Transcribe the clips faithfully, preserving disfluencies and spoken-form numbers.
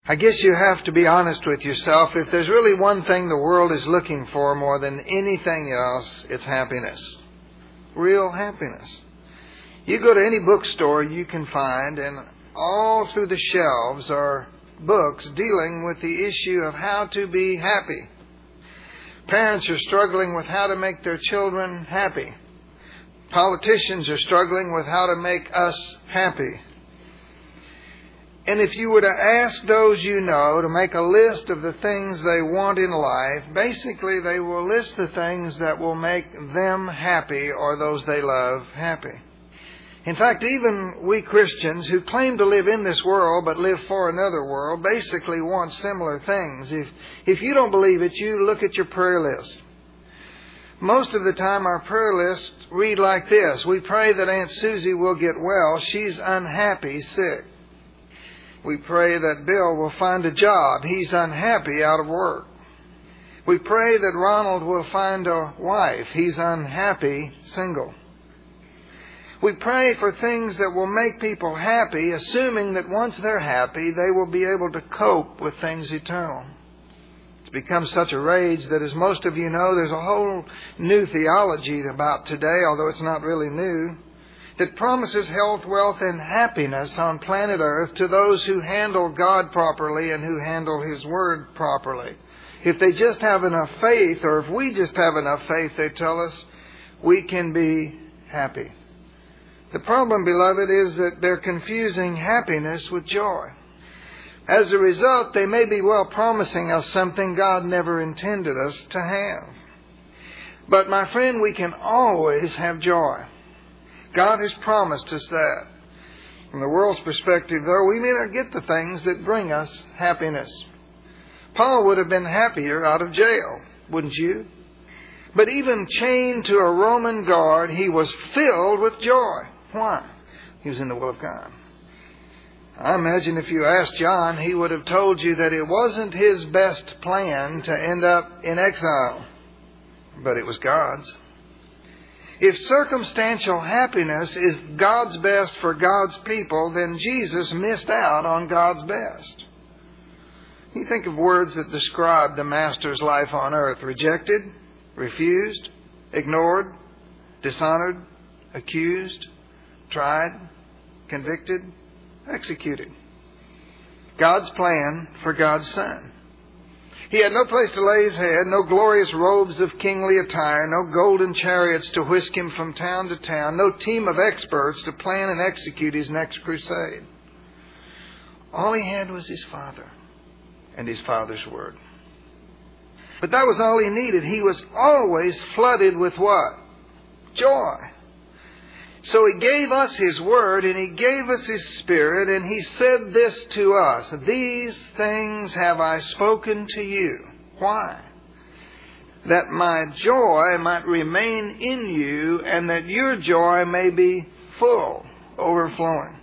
I guess you have to be honest with yourself. If there's really one thing the world is looking for more than anything else, it's happiness. Real happiness. You go to any bookstore you can find, and all through the shelves are books dealing with the issue of how to be happy. Parents are struggling with how to make their children happy. Politicians are struggling with how to make us happy. And if you were to ask those you know to make a list of the things they want in life, basically they will list the things that will make them happy or those they love happy. In fact, even we Christians who claim to live in this world but live for another world basically want similar things. If, if you don't believe it, you look at your prayer list. Most of the time our prayer lists read like this. We pray that Aunt Susie will get well. She's unhappy, sick. We pray that Bill will find a job. He's unhappy, out of work. We pray that Ronald will find a wife. He's unhappy, single. We pray for things that will make people happy, assuming that once they're happy, they will be able to cope with things eternal. It's become such a rage that, as most of you know, there's a whole new theology about today, although it's not really new, that promises health, wealth, and happiness on planet Earth to those who handle God properly and who handle His Word properly. If they just have enough faith, or if we just have enough faith, they tell us, we can be happy. The problem, beloved, is that they're confusing happiness with joy. As a result, they may be well promising us something God never intended us to have. But, my friend, we can always have joy. God has promised us that. From the world's perspective, though, we may not get the things that bring us happiness. Paul would have been happier out of jail, wouldn't you? But even chained to a Roman guard, he was filled with joy. Why? He was in the will of God. I imagine if you asked John, he would have told you that it wasn't his best plan to end up in exile, but it was God's. If circumstantial happiness is God's best for God's people, then Jesus missed out on God's best. You think of words that describe the Master's life on earth: rejected, refused, ignored, dishonored, accused, tried, convicted, executed. God's plan for God's Son. He had no place to lay His head, no glorious robes of kingly attire, no golden chariots to whisk Him from town to town, no team of experts to plan and execute His next crusade. All He had was His Father and His Father's Word. But that was all He needed. He was always flooded with what? Joy. So He gave us His Word, and He gave us His Spirit, and He said this to us: these things have I spoken to you. Why? That my joy might remain in you, and that your joy may be full, overflowing.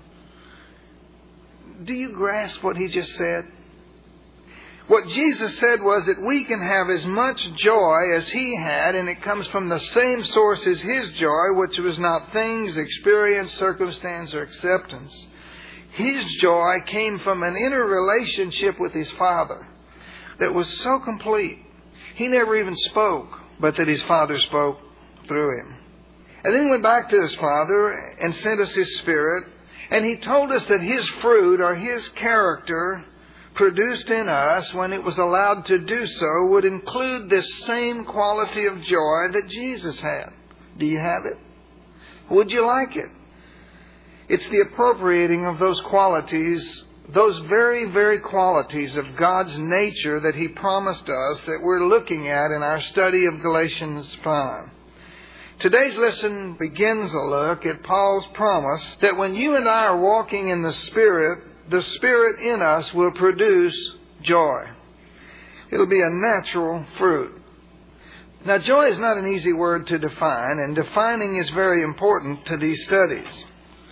Do you grasp what He just said? What Jesus said was that we can have as much joy as He had, and it comes from the same source as His joy, which was not things, experience, circumstance, or acceptance. His joy came from an inner relationship with His Father that was so complete. He never even spoke, but that His Father spoke through Him. And then He went back to His Father and sent us His Spirit, and He told us that His fruit, or His character, produced in us when it was allowed to do so, would include this same quality of joy that Jesus had. Do you have it? Would you like it? It's the appropriating of those qualities, those very, very qualities of God's nature that He promised us, that we're looking at in our study of Galatians five. Today's lesson begins a look at Paul's promise that when you and I are walking in the Spirit, the Spirit in us will produce joy. It'll be a natural fruit. Now, joy is not an easy word to define, and defining is very important to these studies.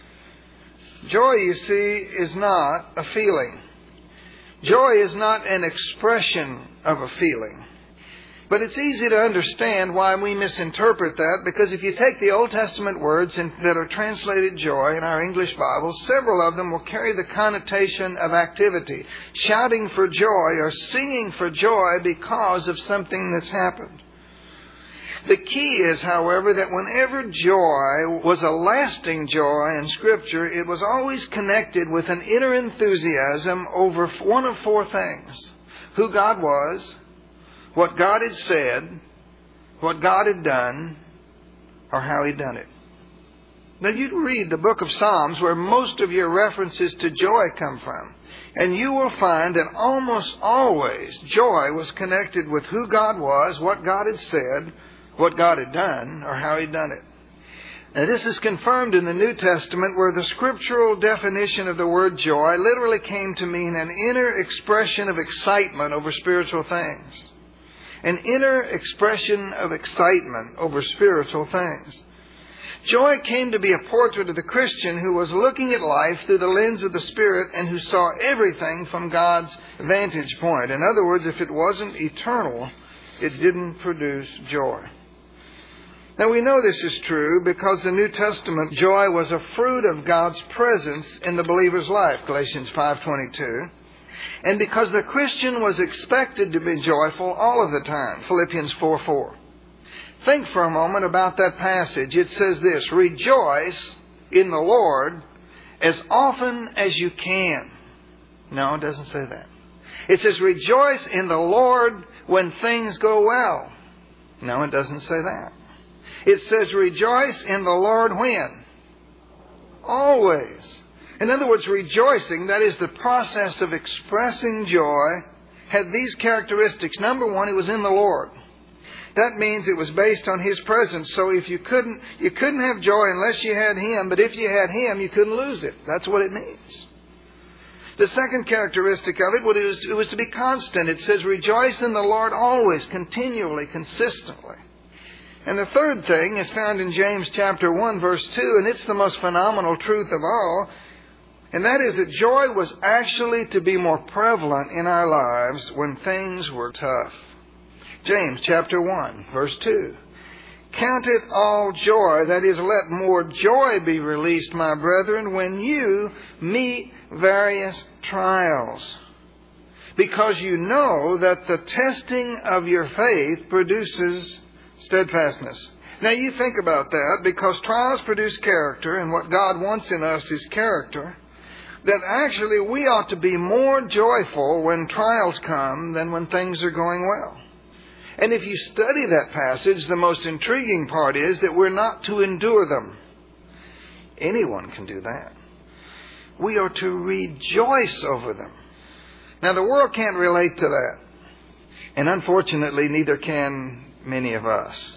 Joy, you see, is not a feeling. Joy is not an expression of a feeling. But it's easy to understand why we misinterpret that, because if you take the Old Testament words in, that are translated joy in our English Bibles, several of them will carry the connotation of activity, shouting for joy or singing for joy because of something that's happened. The key is, however, that whenever joy was a lasting joy in Scripture, it was always connected with an inner enthusiasm over one of four things: who God was, what God had said, what God had done, or how He'd done it. Now you'd read the book of Psalms where most of your references to joy come from, and you will find that almost always joy was connected with who God was, what God had said, what God had done, or how He'd done it. Now this is confirmed in the New Testament, where the scriptural definition of the word joy literally came to mean an inner expression of excitement over spiritual things. An inner expression of excitement over spiritual things. Joy came to be a portrait of the Christian who was looking at life through the lens of the Spirit and who saw everything from God's vantage point. In other words, if it wasn't eternal, it didn't produce joy. Now we know this is true because the New Testament joy was a fruit of God's presence in the believer's life, Galatians five twenty-two. And because the Christian was expected to be joyful all of the time, Philippians four four. Think for a moment about that passage. It says this: rejoice in the Lord as often as you can. No, it doesn't say that. It says rejoice in the Lord when things go well. No, it doesn't say that. It says rejoice in the Lord when? Always. In other words, rejoicing, that is the process of expressing joy, had these characteristics. Number one, it was in the Lord. That means it was based on His presence. So if you couldn't, you couldn't have joy unless you had Him, but if you had Him, you couldn't lose it. That's what it means. The second characteristic of it was it was to be constant. It says rejoice in the Lord always, continually, consistently. And the third thing is found in James chapter one, verse two, and it's the most phenomenal truth of all. And that is that joy was actually to be more prevalent in our lives when things were tough. James chapter one, verse two. Count it all joy, that is, let more joy be released, my brethren, when you meet various trials. Because you know that the testing of your faith produces steadfastness. Now you think about that, because trials produce character, and what God wants in us is character. That actually we ought to be more joyful when trials come than when things are going well. And if you study that passage, the most intriguing part is that we're not to endure them. Anyone can do that. We are to rejoice over them. Now the world can't relate to that. And unfortunately, neither can many of us.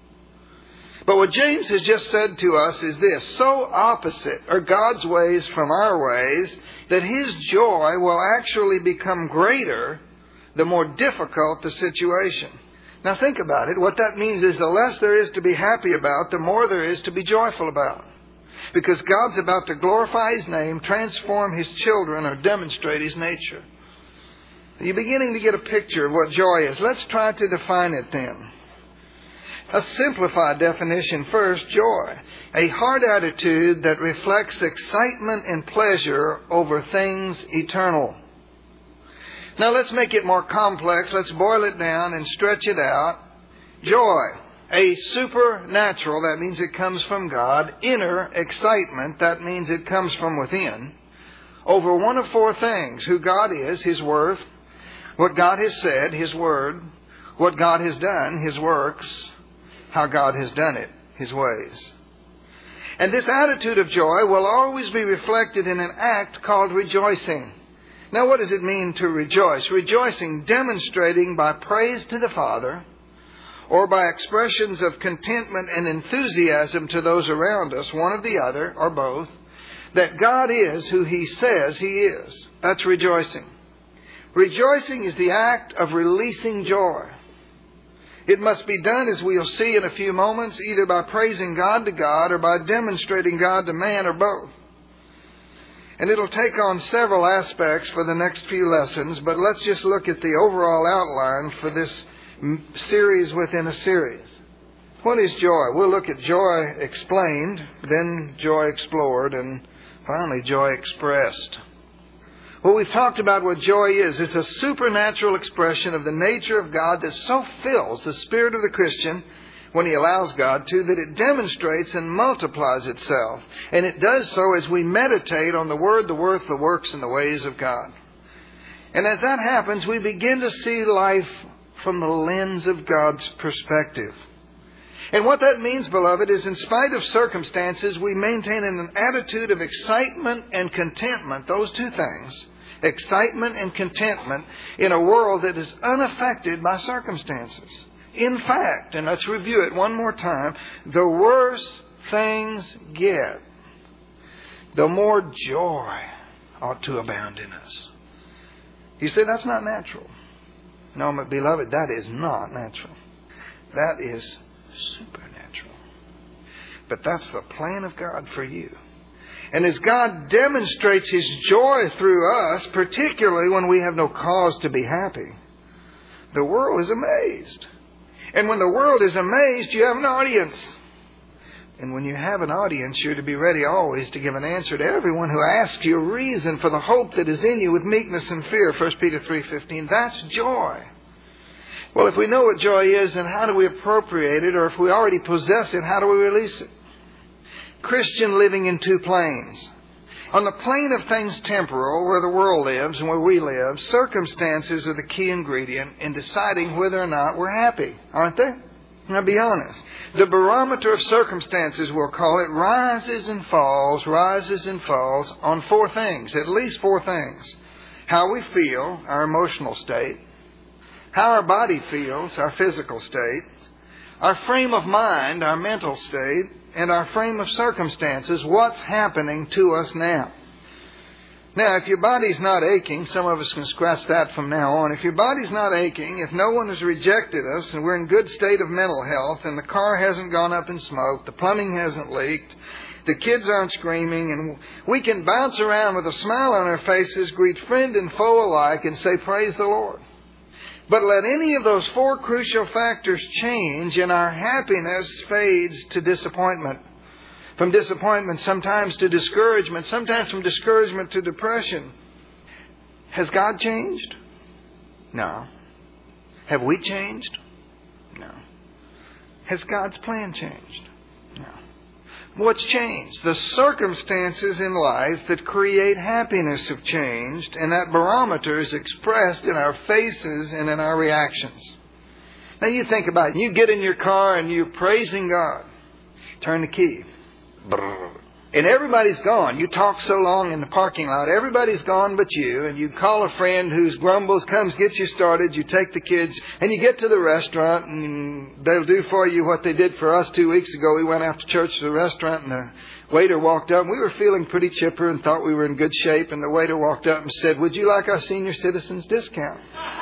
But what James has just said to us is this: so opposite are God's ways from our ways that His joy will actually become greater the more difficult the situation. Now think about it. What that means is the less there is to be happy about, the more there is to be joyful about. Because God's about to glorify His name, transform His children, or demonstrate His nature. Are you beginning to get a picture of what joy is? Let's try to define it then. A simplified definition first: joy. A heart attitude that reflects excitement and pleasure over things eternal. Now let's make it more complex. Let's boil it down and stretch it out. Joy. A supernatural, that means it comes from God. Inner excitement, that means it comes from within. Over one of four things: who God is, His worth; what God has said, His word; what God has done, His works; how God has done it, His ways. And this attitude of joy will always be reflected in an act called rejoicing. Now what does it mean to rejoice? Rejoicing, demonstrating by praise to the Father, or by expressions of contentment and enthusiasm to those around us, one or the other, or both, that God is who He says He is. That's rejoicing. Rejoicing is the act of releasing joy. It must be done, as we'll see in a few moments, either by praising God to God or by demonstrating God to man, or both. And it'll take on several aspects for the next few lessons, but let's just look at the overall outline for this series within a series. What is joy? We'll look at joy explained, then joy explored, and finally joy expressed. Well, we've talked about what joy is. It's a supernatural expression of the nature of God that so fills the spirit of the Christian, when he allows God to, that it demonstrates and multiplies itself. And it does so as we meditate on the Word, the worth, the works, and the ways of God. And as that happens, we begin to see life from the lens of God's perspective. And what that means, beloved, is in spite of circumstances, we maintain an attitude of excitement and contentment, those two things, excitement and contentment, in a world that is unaffected by circumstances. In fact, and let's review it one more time, the worse things get, the more joy ought to abound in us. You say, that's not natural. No, my beloved, that is not natural. That is supernatural. But that's the plan of God for you. And as God demonstrates His joy through us, particularly when we have no cause to be happy, the world is amazed. And when the world is amazed, you have an audience. And when you have an audience, you're to be ready always to give an answer to everyone who asks you a reason for the hope that is in you with meekness and fear. First Peter three fifteen. That's joy. Well, if we know what joy is, then how do we appropriate it? Or if we already possess it, how do we release it? Christian living in two planes. On the plane of things temporal, where the world lives and where we live, circumstances are the key ingredient in deciding whether or not we're happy, aren't they? Now be honest. The barometer of circumstances, we'll call it, rises and falls, rises and falls on four things, at least four things. How we feel, our emotional state. How our body feels, our physical state. Our frame of mind, our mental state. And our frame of circumstances, what's happening to us now. Now, if your body's not aching, some of us can scratch that from now on. If your body's not aching, if no one has rejected us, and we're in good state of mental health, and the car hasn't gone up in smoke, the plumbing hasn't leaked, the kids aren't screaming, and we can bounce around with a smile on our faces, greet friend and foe alike, and say, praise the Lord. But let any of those four crucial factors change, and our happiness fades to disappointment. From disappointment sometimes to discouragement, sometimes from discouragement to depression. Has God changed? No. Have we changed? No. Has God's plan changed? No. What's changed? The circumstances in life that create happiness have changed, and that barometer is expressed in our faces and in our reactions. Now you think about it. You get in your car and you're praising God. Turn the key. And everybody's gone. You talk so long in the parking lot, everybody's gone but you, and you call a friend who grumbles, comes, gets you started, you take the kids, and you get to the restaurant, and they'll do for you what they did for us two weeks ago. We went after church to the restaurant, and the waiter walked up, and we were feeling pretty chipper and thought we were in good shape, and the waiter walked up and said, would you like our senior citizens discount?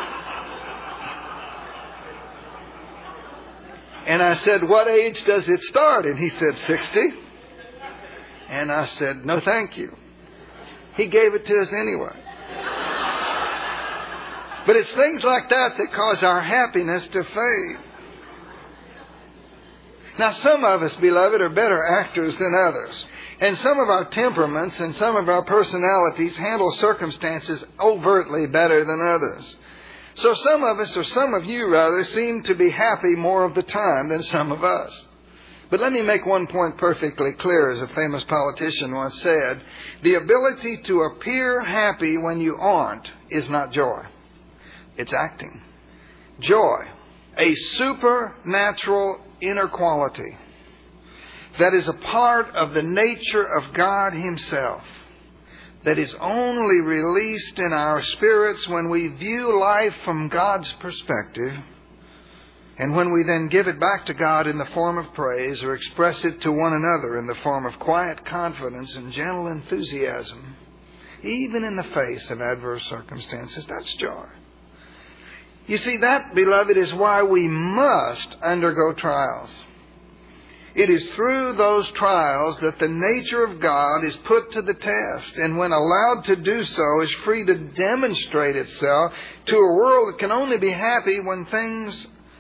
And I said, what age does it start? And he said, sixty. And I said, no, thank you. He gave it to us anyway. But it's things like that that cause our happiness to fade. Now, some of us, beloved, are better actors than others. And some of our temperaments and some of our personalities handle circumstances overtly better than others. So some of us, or some of you rather, seem to be happy more of the time than some of us. But let me make one point perfectly clear, as a famous politician once said. The ability to appear happy when you aren't is not joy. It's acting. Joy, a supernatural inner quality that is a part of the nature of God Himself, that is only released in our spirits when we view life from God's perspective, and when we then give it back to God in the form of praise, or express it to one another in the form of quiet confidence and gentle enthusiasm, even in the face of adverse circumstances, that's joy. You see, that, beloved, is why we must undergo trials. It is through those trials that the nature of God is put to the test, and when allowed to do so, is free to demonstrate itself to a world that can only be happy when things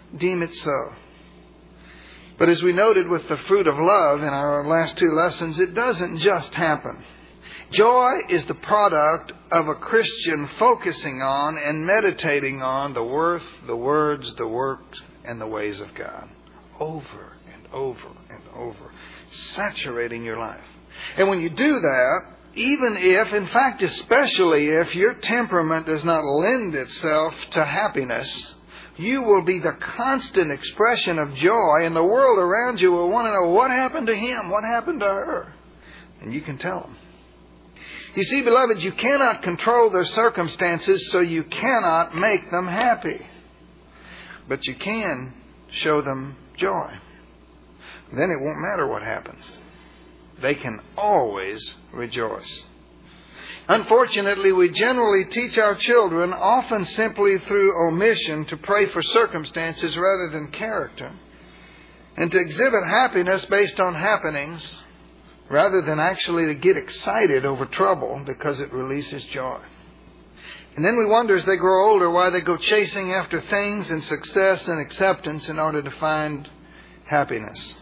deem it so. But as we noted with the fruit of love in our last two lessons, it doesn't just happen. Joy is the product of a Christian focusing on and meditating on the worth, the words, the works, and the ways of God. Over and over and over. Saturating your life. And when you do that, even if, in fact, especially if your temperament does not lend itself to happiness, you will be the constant expression of joy, and the world around you will want to know what happened to him, what happened to her. And you can tell them. You see, beloved, you cannot control their circumstances, so you cannot make them happy. But you can show them joy. Then it won't matter what happens. They can always rejoice. Unfortunately, we generally teach our children, often simply through omission, to pray for circumstances rather than character, and to exhibit happiness based on happenings, rather than actually to get excited over trouble because it releases joy. And then we wonder as they grow older why they go chasing after things and success and acceptance in order to find happiness.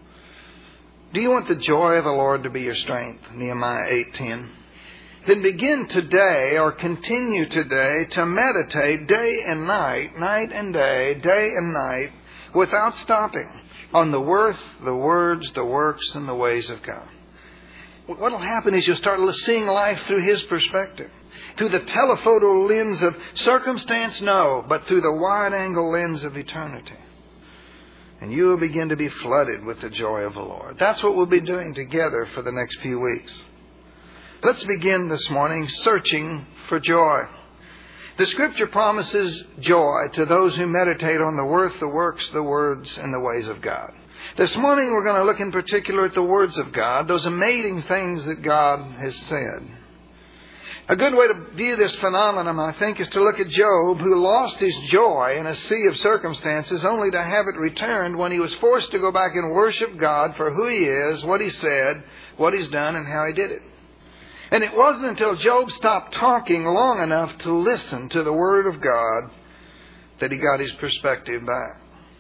Do you want the joy of the Lord to be your strength? Nehemiah eight ten. Then begin today or continue today to meditate day and night, night and day, day and night, without stopping, on the worth, the words, the works, and the ways of God. What will happen is you'll start seeing life through His perspective. Through the telephoto lens of circumstance, no, but through the wide-angle lens of eternity. And you will begin to be flooded with the joy of the Lord. That's what we'll be doing together for the next few weeks. Let's begin this morning searching for joy. The Scripture promises joy to those who meditate on the worth, the works, the words, and the ways of God. This morning we're going to look in particular at the words of God, those amazing things that God has said. A good way to view this phenomenon, I think, is to look at Job, who lost his joy in a sea of circumstances only to have it returned when he was forced to go back and worship God for who He is, what He said, what He's done, and how He did it. And it wasn't until Job stopped talking long enough to listen to the Word of God that he got his perspective back.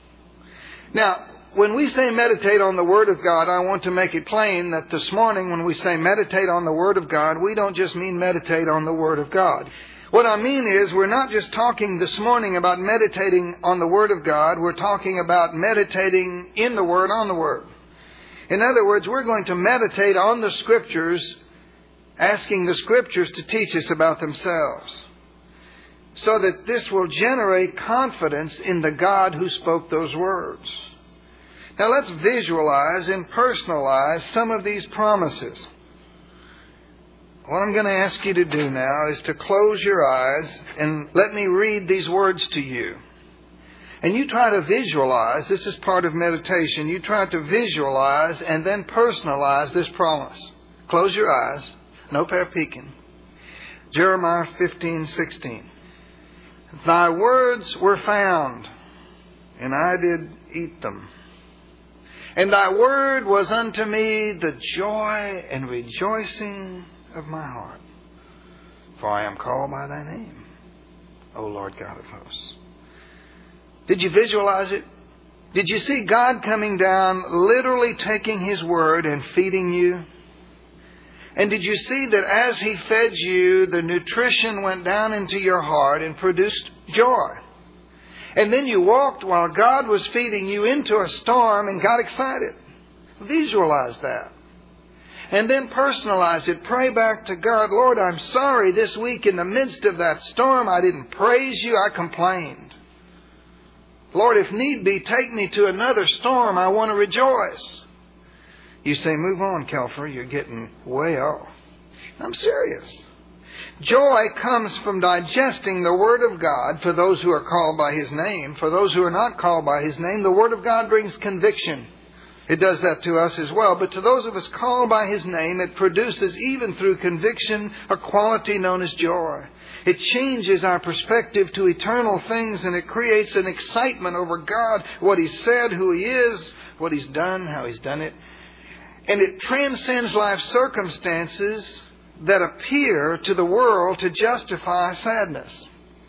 Now, when we say meditate on the Word of God, I want to make it plain that this morning when we say meditate on the Word of God, we don't just mean meditate on the Word of God. What I mean is we're not just talking this morning about meditating on the Word of God. We're talking about meditating in the Word, on the Word. In other words, we're going to meditate on the Scriptures, asking the Scriptures to teach us about themselves, so that this will generate confidence in the God who spoke those words. Now let's visualize and personalize some of these promises. What I'm going to ask you to do now is to close your eyes and let me read these words to you. And you try to visualize, this is part of meditation, you try to visualize and then personalize this promise. Close your eyes, no peeking. Jeremiah fifteen sixteen. Thy words were found, and I did eat them. And Thy word was unto me the joy and rejoicing of my heart. For I am called by Thy name, O Lord God of hosts. Did you visualize it? Did you see God coming down, literally taking His word and feeding you? And did you see that as He fed you, the nutrition went down into your heart and produced joy? And then you walked while God was feeding you into a storm and got excited. Visualize that. And then personalize it. Pray back to God, Lord, I'm sorry this week in the midst of that storm I didn't praise You, I complained. Lord, if need be, take me to another storm. I want to rejoice. You say, move on, Kelfer, you're getting way off. I'm serious. Joy comes from digesting the Word of God for those who are called by His name. For those who are not called by His name, the Word of God brings conviction. It does that to us as well. But to those of us called by His name, it produces, even through conviction, a quality known as joy. It changes our perspective to eternal things, and it creates an excitement over God, what He said, who He is, what He's done, how He's done it. And it transcends life circumstances that appear to the world to justify sadness.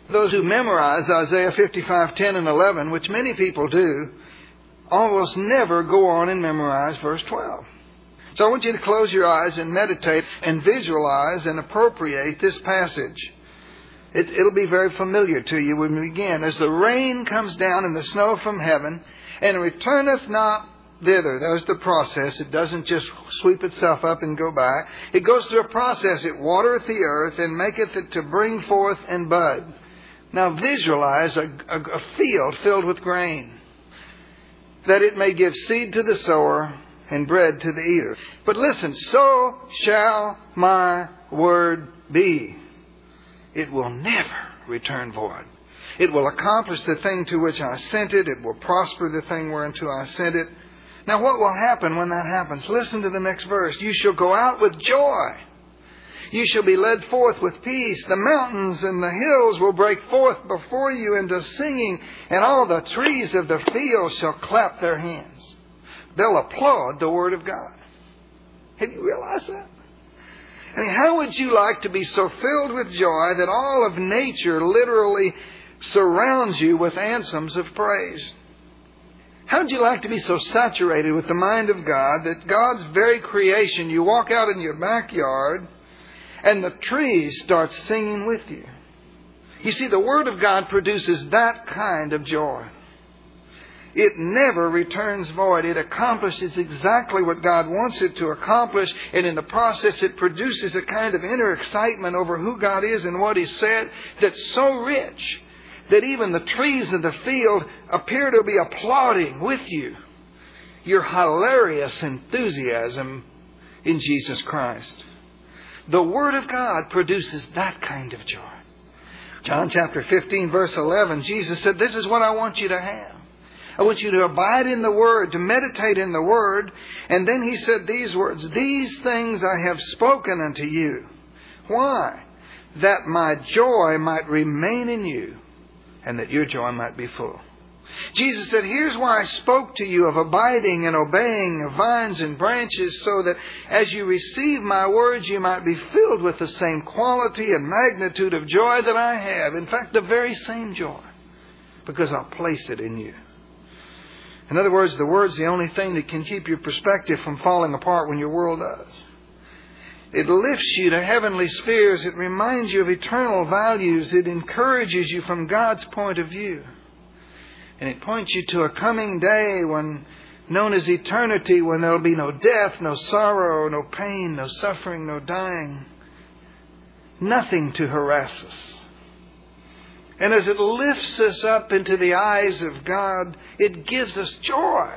Those who memorize Isaiah fifty-five, ten and eleven, which many people do, almost never go on and memorize verse twelve. So I want you to close your eyes and meditate and visualize and appropriate this passage. It, it'll be very familiar to you when we begin. As the rain comes down and the snow from heaven, and returneth not thither. There's the process. It doesn't just sweep itself up and go by. It goes through a process. It watereth the earth and maketh it to bring forth and bud. Now visualize a, a, a field filled with grain, that it may give seed to the sower and bread to the eater. But listen, so shall my word be. It will never return void. It will accomplish the thing to which I sent it. It will prosper the thing whereunto I sent it. Now what will happen when that happens? Listen to the next verse. You shall go out with joy. You shall be led forth with peace. The mountains and the hills will break forth before you into singing, and all the trees of the field shall clap their hands. They'll applaud the Word of God. Have you realized that? I mean, how would you like to be so filled with joy that all of nature literally surrounds you with anthems of praise? How would you like to be so saturated with the mind of God that God's very creation, you walk out in your backyard and the trees start singing with you? You see, the Word of God produces that kind of joy. It never returns void. It accomplishes exactly what God wants it to accomplish. And in the process, it produces a kind of inner excitement over who God is and what He said that's so rich that even the trees of the field appear to be applauding with you your hilarious enthusiasm in Jesus Christ. The Word of God produces that kind of joy. John chapter fifteen, verse eleven, Jesus said, this is what I want you to have. I want you to abide in the Word, to meditate in the Word. And then He said these words, these things I have spoken unto you. Why? That my joy might remain in you, and that your joy might be full. Jesus said, here's why I spoke to you of abiding and obeying of vines and branches, so that as you receive my words, you might be filled with the same quality and magnitude of joy that I have. In fact, the very same joy, because I'll place it in you. In other words, the Word's the only thing that can keep your perspective from falling apart when your world does. It lifts you to heavenly spheres. It reminds you of eternal values. It encourages you from God's point of view. And it points you to a coming day when, known as eternity, when there will be no death, no sorrow, no pain, no suffering, no dying. Nothing to harass us. And as it lifts us up into the eyes of God, it gives us joy.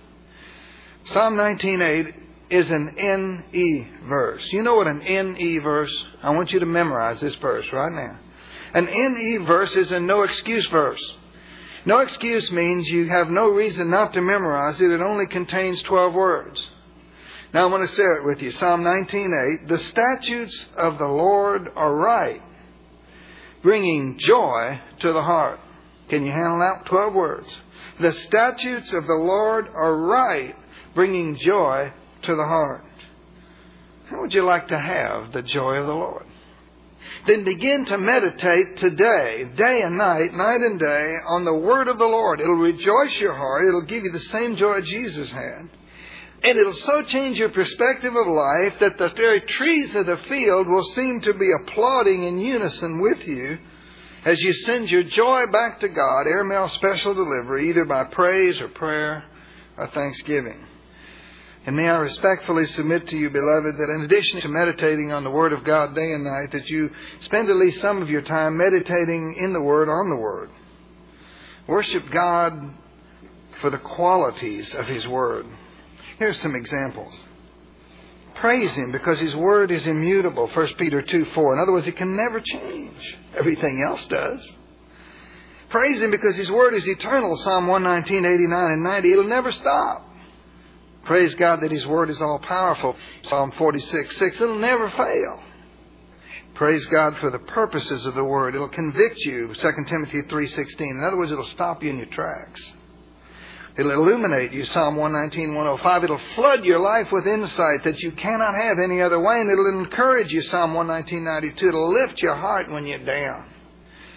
Psalm nineteen eight is an N E verse. You know what an N E verse? I want you to memorize this verse right now. An N E verse is a no excuse verse. No excuse means you have no reason not to memorize it. It only contains twelve words. Now I'm going to say it with you. Psalm nineteen eight. The statutes of the Lord are right, bringing joy to the heart. Can you handle that? Twelve words. The statutes of the Lord are right, bringing joy to the heart. How would you like to have the joy of the Lord? Then begin to meditate today, day and night, night and day, on the Word of the Lord. It'll rejoice your heart. It'll give you the same joy Jesus had. And it'll so change your perspective of life that the very trees of the field will seem to be applauding in unison with you as you send your joy back to God, airmail special delivery, either by praise or prayer or thanksgiving. And may I respectfully submit to you, beloved, that in addition to meditating on the Word of God day and night, that you spend at least some of your time meditating in the Word on the Word. Worship God for the qualities of His Word. Here's some examples. Praise Him because His Word is immutable, First Peter two four. In other words, it can never change. Everything else does. Praise Him because His Word is eternal, Psalm one nineteen, eighty-nine and ninety. It'll never stop. Praise God that His Word is all powerful, Psalm forty-six six. It'll never fail. Praise God for the purposes of the Word. It'll convict you, Second Timothy three sixteen. In other words, it'll stop you in your tracks. It'll illuminate you, Psalm one nineteen, one oh five. It'll flood your life with insight that you cannot have any other way. And it'll encourage you, Psalm one nineteen, ninety-two. It'll lift your heart when you're down.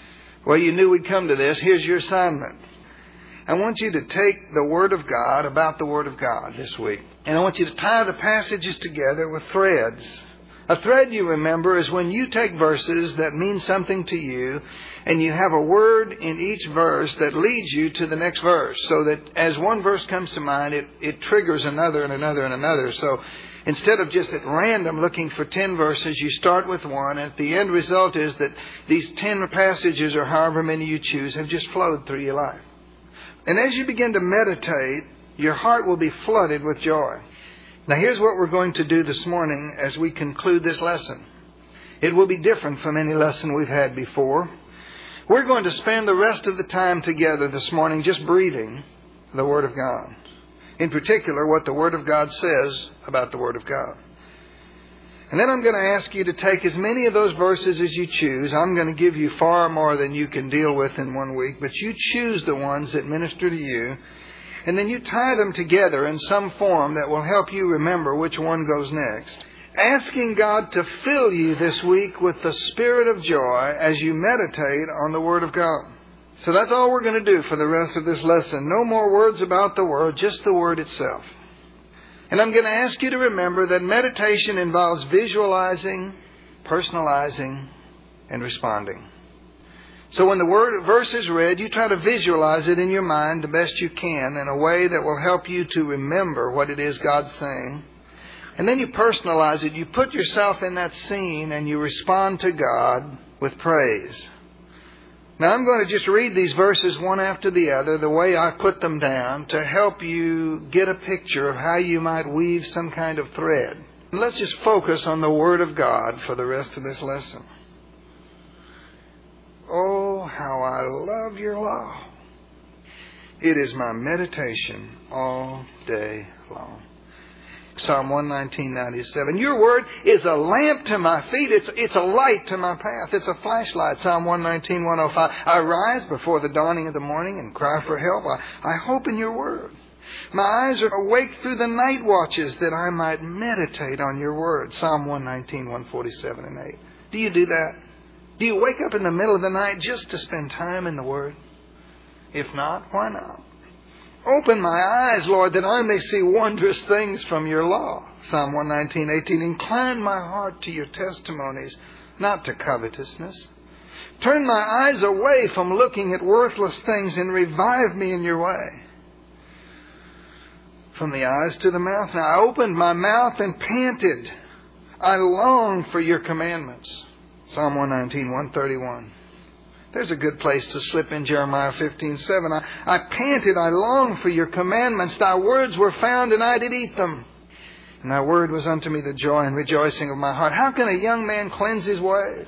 Well, you knew we'd come to this. Here's your assignment. I want you to take the Word of God about the Word of God this week. And I want you to tie the passages together with threads. A thread, you remember, is when you take verses that mean something to you and you have a word in each verse that leads you to the next verse. So that as one verse comes to mind, it, it triggers another and another and another. So instead of just at random looking for ten verses, you start with one. And the end result is that these ten passages, or however many you choose, have just flowed through your life. And as you begin to meditate, your heart will be flooded with joy. Now here's what we're going to do this morning as we conclude this lesson. It will be different from any lesson we've had before. We're going to spend the rest of the time together this morning just breathing the Word of God. In particular, what the Word of God says about the Word of God. And then I'm going to ask you to take as many of those verses as you choose. I'm going to give you far more than you can deal with in one week, but you choose the ones that minister to you. And then you tie them together in some form that will help you remember which one goes next. Asking God to fill you this week with the spirit of joy as you meditate on the Word of God. So that's all we're going to do for the rest of this lesson. No more words about the Word, just the Word itself. And I'm going to ask you to remember that meditation involves visualizing, personalizing, and responding. So when the word verse is read, you try to visualize it in your mind the best you can in a way that will help you to remember what it is God's saying. And then you personalize it. You put yourself in that scene and you respond to God with praise. Now I'm going to just read these verses one after the other, the way I put them down, to help you get a picture of how you might weave some kind of thread. And let's just focus on the Word of God for the rest of this lesson. Oh, how I love your law. It is my meditation all day long. Psalm one nineteen, ninety-seven. Your word is a lamp to my feet. It's, it's a light to my path. It's a flashlight. Psalm one nineteen, one oh five. I rise before the dawning of the morning and cry for help. I, I hope in your word. My eyes are awake through the night watches that I might meditate on your word. Psalm one nineteen, one forty-seven and eight. Do you do that? Do you wake up in the middle of the night just to spend time in the Word? If not, why not? Open my eyes, Lord, that I may see wondrous things from your law. Psalm one nineteen, eighteen. Incline my heart to your testimonies, not to covetousness. Turn my eyes away from looking at worthless things and revive me in your way. From the eyes to the mouth. Now I opened my mouth and panted. I long for your commandments. Psalm one nineteen, one thirty-one. There's a good place to slip in Jeremiah fifteen, seven. I, I panted, I longed for your commandments. Thy words were found, and I did eat them. And thy word was unto me the joy and rejoicing of my heart. How can a young man cleanse his ways?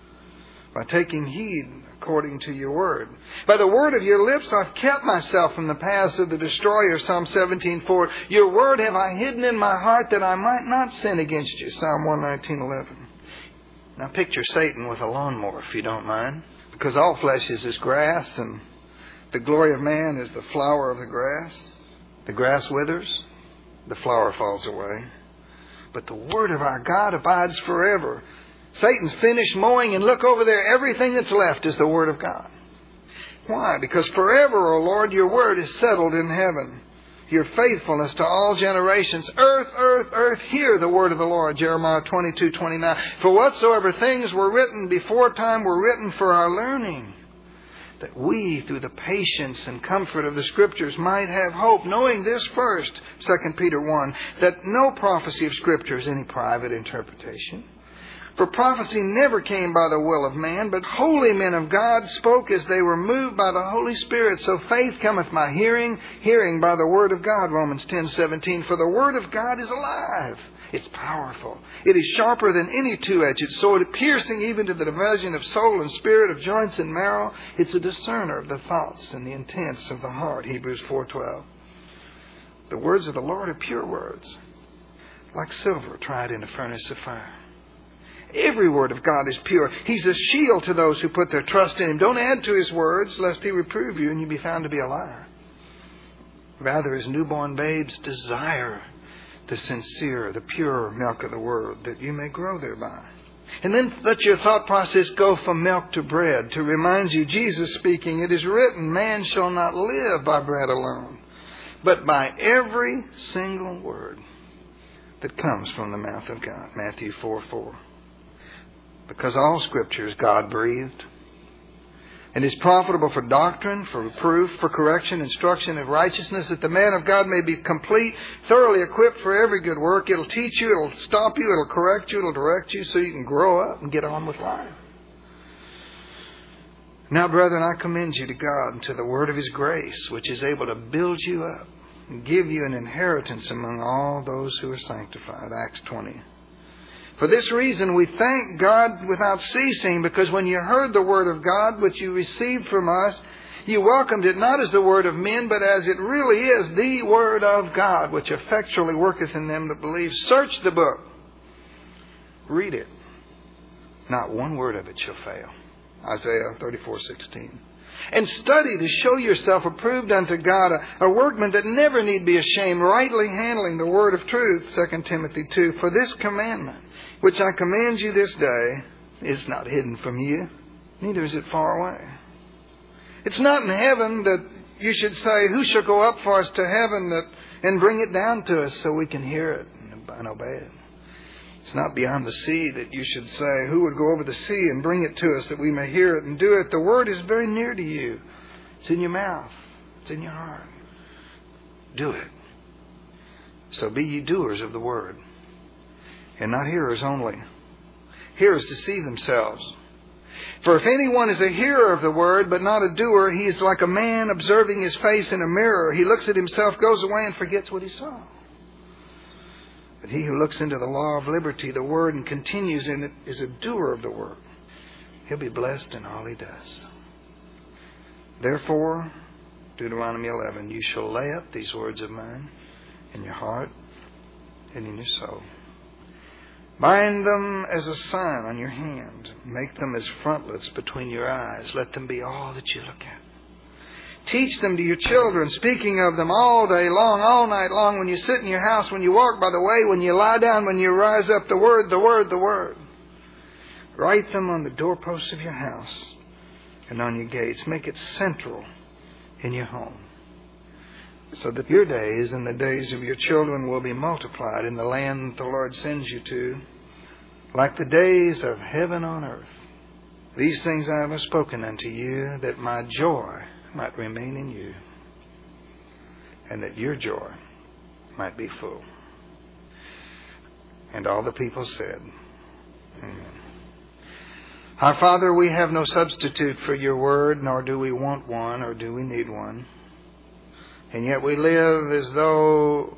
By taking heed according to your word. By the word of your lips I've kept myself from the paths of the destroyer. Psalm seventeen, four. Your word have I hidden in my heart that I might not sin against you. Psalm one nineteen, eleven. Now picture Satan with a lawnmower, if you don't mind. Because all flesh is as grass, and the glory of man is the flower of the grass. The grass withers, the flower falls away. But the word of our God abides forever. Satan's finished mowing, and look over there, everything that's left is the word of God. Why? Because forever, O Lord, your word is settled in heaven. Your faithfulness to all generations. Earth, earth, earth, hear the word of the Lord. Jeremiah twenty-two, twenty-nine. For whatsoever things were written before time were written for our learning, that we, through the patience and comfort of the Scriptures, might have hope, knowing this first, Second Peter one, that no prophecy of Scripture is any private interpretation. For prophecy never came by the will of man, but holy men of God spoke as they were moved by the Holy Spirit. So faith cometh by hearing, hearing by the word of God. Romans ten, seventeen. For the word of God is alive. It's powerful. It is sharper than any two-edged sword, piercing even to the division of soul and spirit, of joints and marrow. It's a discerner of the thoughts and the intents of the heart. Hebrews four, twelve. The words of the Lord are pure words, like silver tried in a furnace of fire. Every word of God is pure. He's a shield to those who put their trust in Him. Don't add to His words, lest He reprove you and you be found to be a liar. Rather, as newborn babes, desire the sincere, the pure milk of the Word, that you may grow thereby. And then let your thought process go from milk to bread to remind you, Jesus speaking, it is written, man shall not live by bread alone, but by every single word that comes from the mouth of God. Matthew four four. Because all Scripture is God-breathed and is profitable for doctrine, for reproof, for correction, instruction of righteousness, that the man of God may be complete, thoroughly equipped for every good work. It'll teach you, it'll stop you, it'll correct you, it'll direct you so you can grow up and get on with life. Now, brethren, I commend you to God and to the word of His grace, which is able to build you up and give you an inheritance among all those who are sanctified. Acts twenty. For this reason we thank God without ceasing, because when you heard the word of God which you received from us, you welcomed it not as the word of men, but as it really is, the word of God, which effectually worketh in them that believe. Search the book. Read it. Not one word of it shall fail. Isaiah thirty-four sixteen. And study to show yourself approved unto God, a, a workman that never need be ashamed, rightly handling the word of truth, Second Timothy two. For this commandment, which I command you this day, is not hidden from you, neither is it far away. It's not in heaven that you should say, who shall go up for us to heaven that, and bring it down to us so we can hear it and obey it. It's not beyond the sea that you should say, who would go over the sea and bring it to us that we may hear it and do it. The word is very near to you. It's in your mouth. It's in your heart. Do it. So be ye doers of the word, and not hearers only. Hearers deceive themselves. For if anyone is a hearer of the word, but not a doer, he is like a man observing his face in a mirror. He looks at himself, goes away, and forgets what he saw. But he who looks into the law of liberty, the word, and continues in it, is a doer of the word. He'll be blessed in all he does. Therefore, Deuteronomy eleven, you shall lay up these words of mine in your heart and in your soul. Bind them as a sign on your hand. Make them as frontlets between your eyes. Let them be all that you look at. Teach them to your children, speaking of them all day long, all night long, when you sit in your house, when you walk by the way, when you lie down, when you rise up, the word, the word, the word. Write them on the doorposts of your house and on your gates. Make it central in your home, so that your days and the days of your children will be multiplied in the land that the Lord sends you to, like the days of heaven on earth. These things I have spoken unto you, that my joy might remain in you, and that your joy might be full. And all the people said, Amen. Our Father, we have no substitute for your word, nor do we want one, or do we need one. And yet we live as though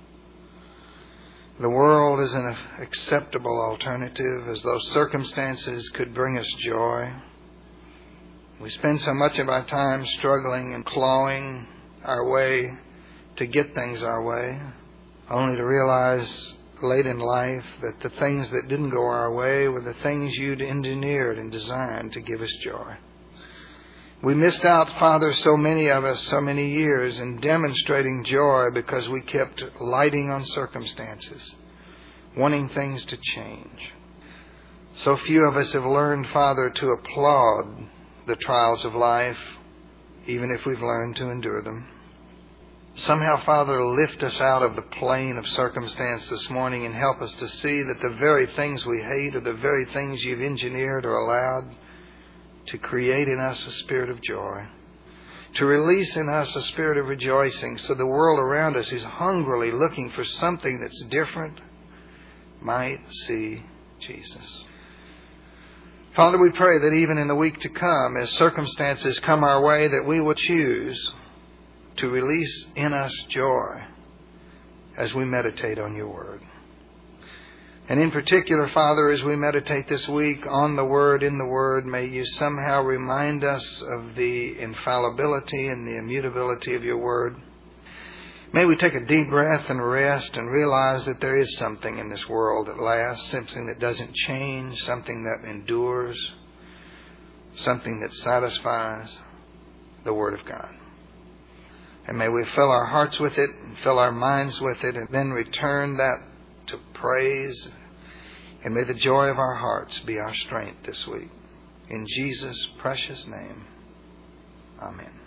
the world is an acceptable alternative, as though circumstances could bring us joy. We spend so much of our time struggling and clawing our way to get things our way, only to realize late in life that the things that didn't go our way were the things you'd engineered and designed to give us joy. We missed out, Father, so many of us, so many years in demonstrating joy because we kept lighting on circumstances, wanting things to change. So few of us have learned, Father, to applaud the trials of life, even if we've learned to endure them. Somehow, Father, lift us out of the plane of circumstance this morning and help us to see that the very things we hate are the very things you've engineered or allowed to create in us a spirit of joy, to release in us a spirit of rejoicing, so the world around us who's hungrily looking for something that's different might see Jesus. Father, we pray that even in the week to come, as circumstances come our way, that we will choose to release in us joy as we meditate on your word. And in particular, Father, as we meditate this week on the word, in the word, may you somehow remind us of the infallibility and the immutability of your word. May we take a deep breath and rest and realize that there is something in this world that lasts, something that doesn't change, something that endures, something that satisfies, the Word of God. And may we fill our hearts with it, and fill our minds with it, and then return that to praise And may the joy of our hearts be our strength this week. In Jesus' precious name, amen.